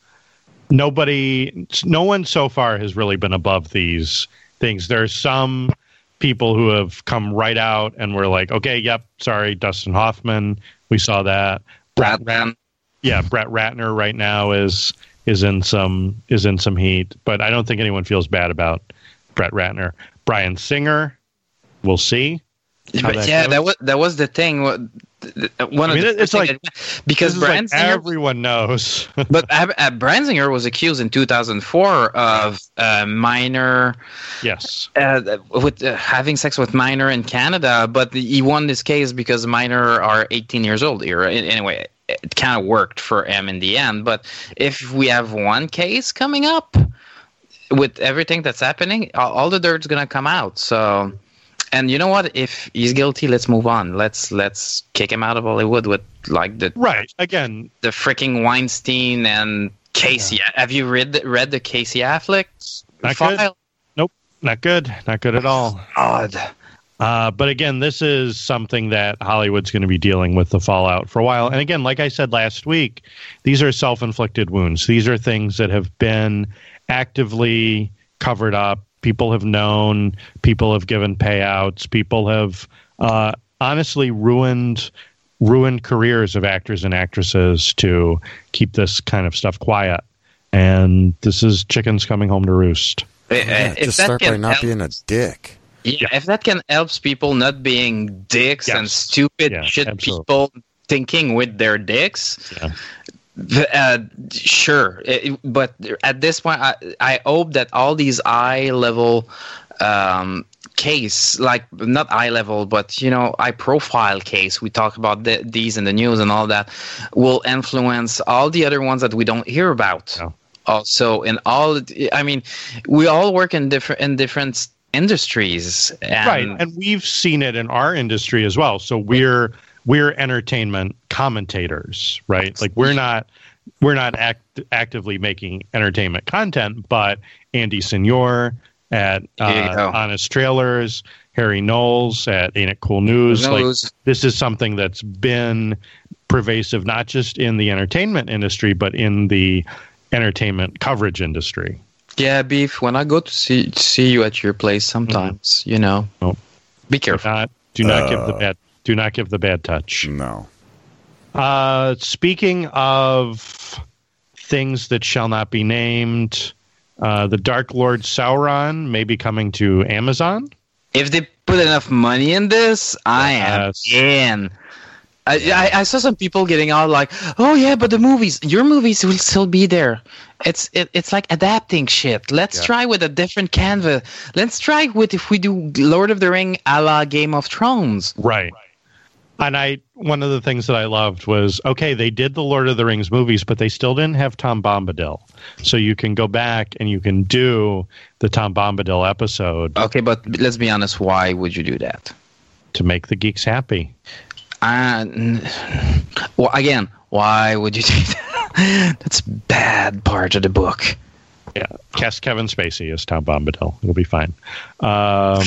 nobody, no one so far has really been above these things. There's some people who have come right out and were like, okay, yep, sorry, Dustin Hoffman, we saw that. Brett Rat- yeah, Brett Ratner right now is is in some is in some heat, but I don't think anyone feels bad about Brett Ratner. Bryan Singer, we'll see. But that yeah, goes. that was that was the thing. One I mean, of it's like I, because Bryan like Singer, everyone knows. but uh, Bryan Singer was accused in two thousand four of uh, minor, yes, uh, with uh, having sex with minor in Canada. But he won this case because minor are eighteen years old here. Anyway, it kind of worked for him in the end. But if we have one case coming up with everything that's happening, all, all the dirt's gonna come out. So. And you know what? If he's guilty, let's move on. Let's let's kick him out of Hollywood with like the right again the freaking Weinstein and Casey. Yeah. Have you read the, read the Casey Affleck not file? Good. Nope, not good, not good at all. Odd. Uh, but again, this is something that Hollywood's going to be dealing with the fallout for a while. And again, like I said last week, these are self-inflicted wounds. These are things that have been actively covered up. People have known, people have given payouts, people have uh, honestly ruined ruined careers of actors and actresses to keep this kind of stuff quiet. And this is chickens coming home to roost. Yeah, if just that start by not help, being a dick. Yeah, yeah, if that can help people not being dicks yes. and stupid yeah, shit absolutely. people thinking with their dicks, yeah. Uh, sure, it, but at this point, I, I hope that all these eye level um, case, like not eye level, but you know, eye profile case, we talk about the, these in the news and all that, will influence all the other ones that we don't hear about. No. Also, in all, I mean, we all work in different in different industries, and right? And we've seen it in our industry as well. So we're. We're entertainment commentators, right? Like we're not we're not act, actively making entertainment content, but Andy Senior at uh, Honest Trailers, Harry Knowles at Ain't It Cool News. Like, this is something that's been pervasive, not just in the entertainment industry, but in the entertainment coverage industry. Yeah, Beef, when I go to see see you at your place sometimes, mm-hmm. you know, oh. be careful. Do not, do not uh, give the bad Do not give the bad touch. No. Uh, speaking of things that shall not be named, uh, the Dark Lord Sauron may be coming to Amazon. If they put enough money in this, I yes. am in. I, I, I saw some people getting all like, "Oh yeah, but the movies, your movies will still be there." It's it, it's like adapting shit. Let's yeah. try with a different canvas. Let's try with if we do Lord of the Ring a la Game of Thrones. Right. And I, one of the things that I loved was, okay, they did the Lord of the Rings movies, but they still didn't have Tom Bombadil. So you can go back and you can do the Tom Bombadil episode. Okay, but let's be honest. Why would you do that? To make the geeks happy. Uh, well, again, why would you do that? That's a bad part of the book. Yeah, cast Kevin Spacey as Tom Bombadil. It'll be fine. Um,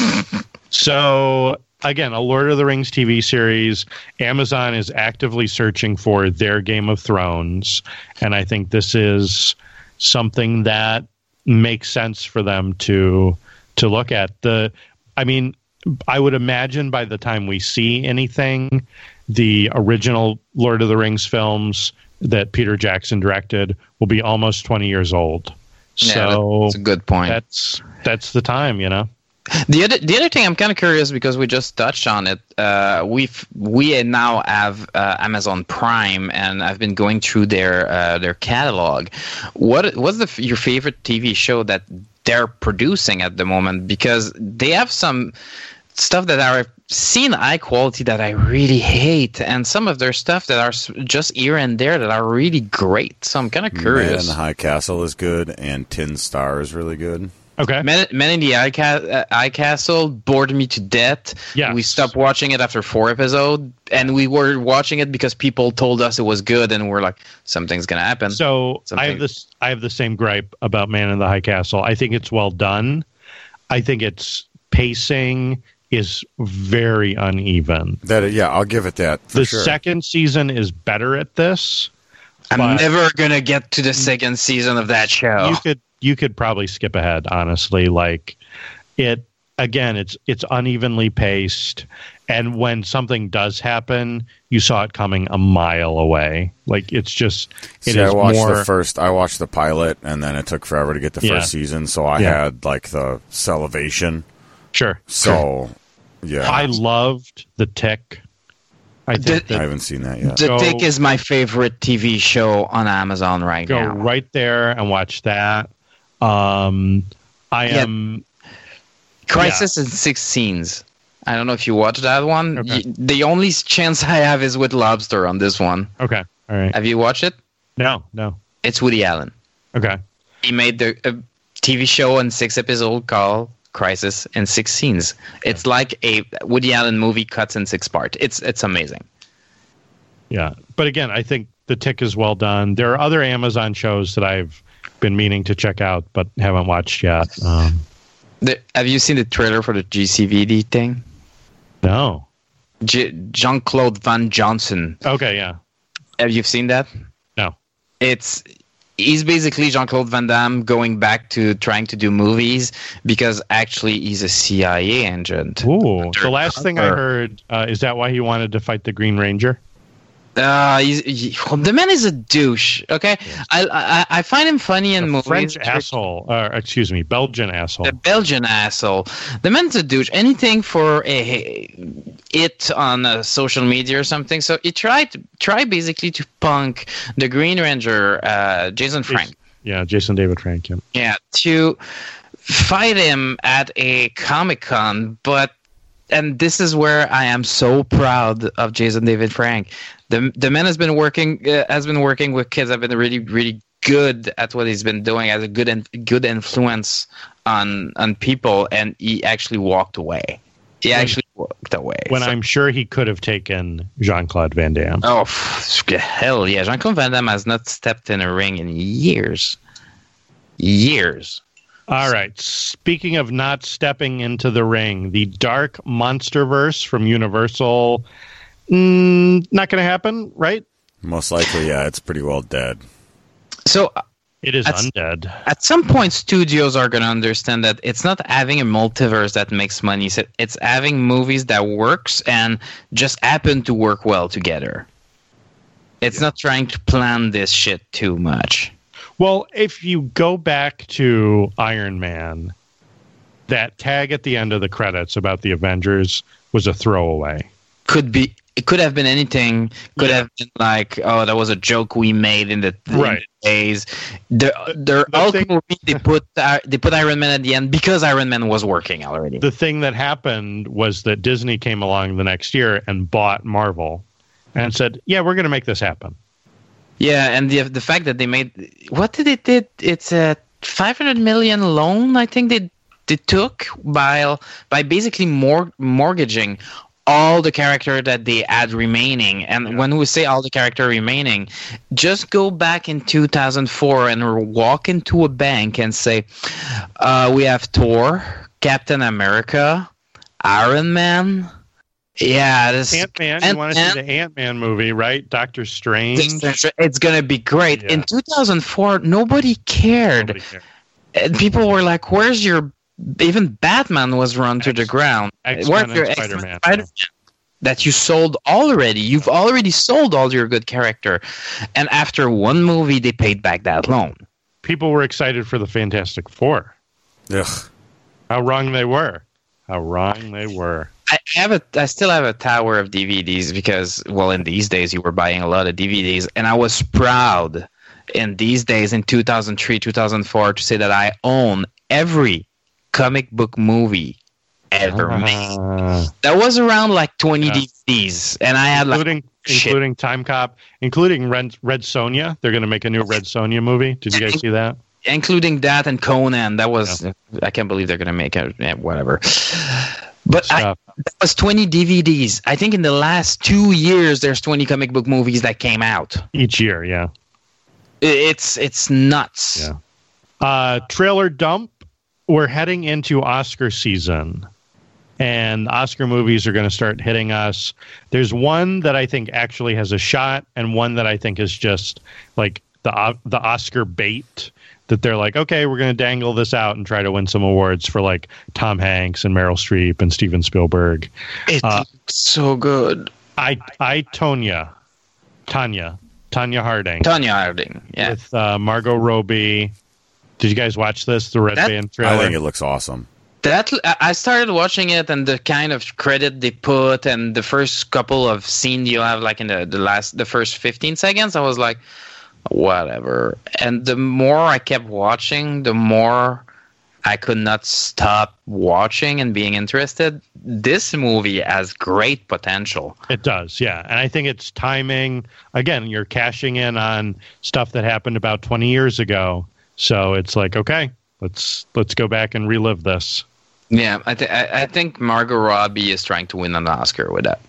so... Again, a Lord of the Rings T V series. Amazon is actively searching for their Game of Thrones, and I think this is something that makes sense for them to to look at. The, I mean, I would imagine by the time we see anything, the original Lord of the Rings films that Peter Jackson directed will be almost twenty years old. Yeah, so that's a good point. That's that's the time, you know. The other, the other thing I'm kind of curious because we just touched on it. Uh, we've we now have uh, Amazon Prime, and I've been going through their uh, their catalog. What what's the your favorite T V show that they're producing at the moment? Because they have some stuff that are seen high quality that I really hate, and some of their stuff that are just here and there that are really great. So I'm kind of curious. Man in the High Castle is good, and Tin Star is really good. Okay. Men, Men in the Eye, Ca- Eye Castle bored me to death. Yes. We stopped watching it after four episodes, and we were watching it because people told us it was good, and we're like, something's gonna happen. So Something. I have this. I have the same gripe about Man in the High Castle. I think it's well done. I think its pacing is very uneven. That yeah, I'll give it that. For the sure. second season is better at this. I'm but never gonna get to the second season of that show. You could you could probably skip ahead, honestly. Like it again, it's it's unevenly paced, and when something does happen, you saw it coming a mile away. Like it's just it See, is I watched more, the first. I watched the pilot, and then it took forever to get the first Yeah. season. So I Yeah. had like the salivation. Sure. So yeah, I loved The Tick. I think The- I that haven't seen that yet. The Go- Tick is my favorite T V show on Amazon right go now. right there and watch that. Um, I Yeah. am. Crisis in Six Scenes. I don't know if you watched that one. Okay. Y- The only chance I have is with Lobster on this one. Okay. All right. Have you watched it? No, no. It's Woody Allen. Okay. He made the a T V show in six episodes called Crisis in Six Scenes. It's like a Woody Allen movie cuts in six parts. It's it's amazing. Yeah. But again, I think The Tick is well done. There are other Amazon shows that I've been meaning to check out but haven't watched yet. Um, The, have you seen the trailer for the G C V D thing? no. J- Jean-Claude Van Johnson. Okay. Yeah. Have you seen that? No. It's he's basically Jean-Claude Van Damme going back to trying to do movies because actually he's a C I A agent. Ooh. The last thing I Undercover. heard uh, is that why he wanted to fight the Green Ranger? Uh, he's, he, well, the man is a douche. Okay, I, I I find him funny in A movies. French asshole. Uh, excuse me, Belgian asshole. The Belgian asshole. The man's a douche. Anything for a, it on uh, social media or something. So he tried to try basically to punk the Green Ranger, uh, Jason Frank. Yeah, Jason David Frank. Yeah. Yeah, to fight him at a Comic Con, but and this is where I am so proud of Jason David Frank. The the man has been working uh, has been working with kids. I've been really really good at what he's been doing as a good and good influence on on people, and he actually walked away. He actually walked away. When So- I'm sure he could have taken Jean-Claude Van Damme. oh pff, hell yeah, Jean-Claude Van Damme has not stepped in a ring in years, years. All right. Speaking of not stepping into the ring, the Dark Monsterverse from Universal, mm, not going to happen, right? Most likely, yeah, it's pretty well dead. So It is That's- undead. at some point, studios are going to understand that it's not having a multiverse that makes money. It's- It's having movies that works and just happen to work well together. It's not trying to plan this shit too much. Well, if you go back to Iron Man, that tag at the end of the credits about the Avengers was a throwaway. Could be. It could have been anything. Could Yeah. have been like, oh, that was a joke we made in the, in Right. the days. The, their the ultimate thing- movie, they put uh, they put Iron Man at the end because Iron Man was working already. The thing that happened was that Disney came along the next year and bought Marvel and said, yeah, we're going to make this happen. Yeah, and the the fact that they made what did it did? It's a five hundred million loan. I think they they took by by basically mor- mortgaging all the character that they had remaining. And Yeah. when we say all the character remaining, just go back in two thousand four and walk into a bank and say, uh, "We have Thor, Captain America, Iron Man." Yeah, this Ant-Man, you want to see the Ant-Man movie, right? Doctor Strange. It's gonna be great. Yeah. In two thousand four, nobody cared. Nobody cared. And people were like, "Where's your?" Even Batman was run to the ground. X-Men Where's and your Spider-Man, X-Men, Spider-Man that you sold already? You've already sold all your good character, and after one movie, they paid back that loan. People were excited for the Fantastic Four. Ugh. How wrong they were. How wrong they were. I have a, I still have a tower of D V Ds because, well, in these days you were buying a lot of D V Ds, and I was proud in these days in two thousand three, two thousand four to say that I own every comic book movie ever made. Uh, That was around like twenty Yeah. D V Ds, and I had like including shit. including Time Cop, including Red, Red Sonja. They're going to make a new Red Sonja movie. Did you guys see that? including that and Conan. That was I can't believe they're gonna make it. Yeah, whatever. But I, Stuff. that was twenty D V Ds. I think in the last two years, there's twenty comic book movies that came out. Each year, yeah. I- It's it's nuts. Yeah. Uh, trailer dump. We're heading into Oscar season. and Oscar movies are going to start hitting us. There's one that I think actually has a shot, and one that I think is just like the uh, the Oscar bait, that they're like, okay, we're going to dangle this out and try to win some awards for like Tom Hanks and Meryl Streep and Steven Spielberg. It Uh, looks so good. I I Tonya, Tanya, Tanya Harding, Tonya Harding, yeah. with uh, Margot Robbie. Did you guys watch this? The Red That- Band trailer. I think it looks awesome. That I started watching it, and the kind of credit they put, and the first couple of scenes you have, like in the, the last, the first fifteen seconds, I was like, whatever. And the more I kept watching, the more I could not stop watching and being interested. This movie has great potential. It does, yeah. And I think it's timing. Again, you're cashing in on stuff that happened about twenty years ago. So it's like, okay, let's let's go back and relive this. Yeah, I, th- I, I think Margot Robbie is trying to win an Oscar with that.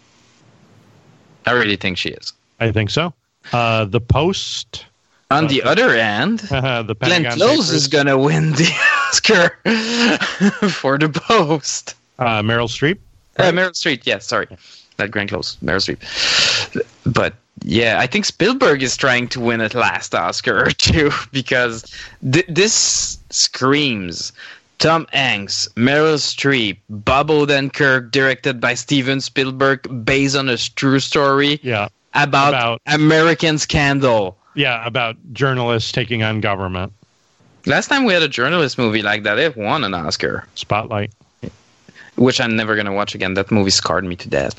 I really think she is. I think so. Uh, the Post. On the other end, Uh, the Glenn Pentagon Close Papers. is going to win the Oscar for The Post. Uh, Meryl Streep. Uh, Meryl Streep, yeah, sorry. Not Glenn Close, Meryl Streep. But, yeah, I think Spielberg is trying to win at last Oscar, too, because th- this screams Tom Hanks, Meryl Streep, Bob Odenkirk, directed by Steven Spielberg, based on a true story Yeah. about, About- American Scandal. Yeah, about journalists taking on government. Last time we had a journalist movie like that, it won an Oscar, Spotlight. which I'm never going to watch again. That movie scarred me to death.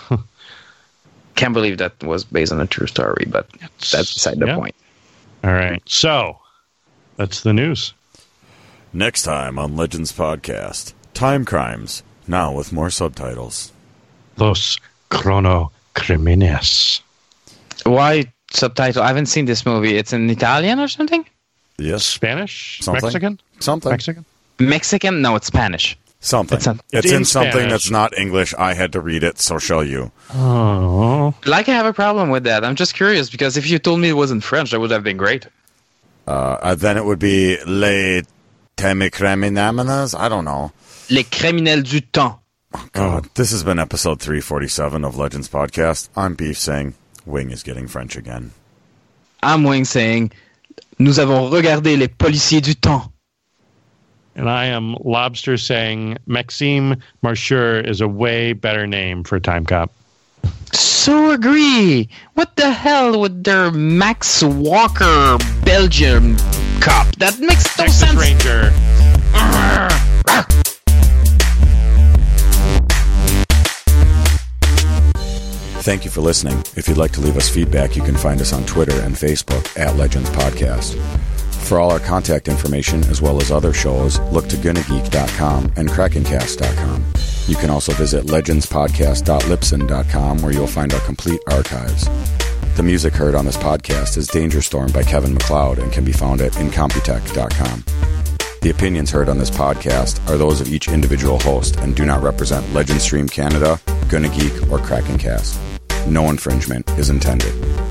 Can't believe that was based on a true story, but that's beside the Yeah. point. All right. So that's the news. Next time on Legends Podcast, Time Crimes, now with more subtitles. Los Chrono Crimines. Why subtitle? I haven't seen this movie. It's in Italian or something? Yes, Spanish? Something. Mexican? something. Mexican? Mexican? No, it's Spanish. Something. It's not- It's, It's in, in something Spanish. that's not English. I had to read it, so shall you. Oh. Like, I have a problem with that. I'm just curious, because if you told me it was in French, that would have been great. Uh, uh, then it would be Les Temicriminamenes? I don't know. Les criminels du temps. God, this has been episode three forty-seven of Legends Podcast. I'm Beef saying Wing is getting French again. I'm Wing saying, nous avons regardé les policiers du temps. And I am Lobster saying Maxime Marcheur is a way better name for Time Cop. So agree. What the hell with their Max Walker Belgium cop? That makes no Texas sense. Ranger. Thank you for listening. If you'd like to leave us feedback, you can find us on Twitter and Facebook at Legends Podcast. For all our contact information, as well as other shows, look to Gonna Geek dot com and Krakencast dot com. You can also visit legends podcast dot libsyn dot com, where you'll find our complete archives. The music heard on this podcast is Danger Storm by Kevin MacLeod and can be found at incompetech dot com. The opinions heard on this podcast are those of each individual host and do not represent Legend Stream Canada, Gonna Geek, or Krakencast. No infringement is intended.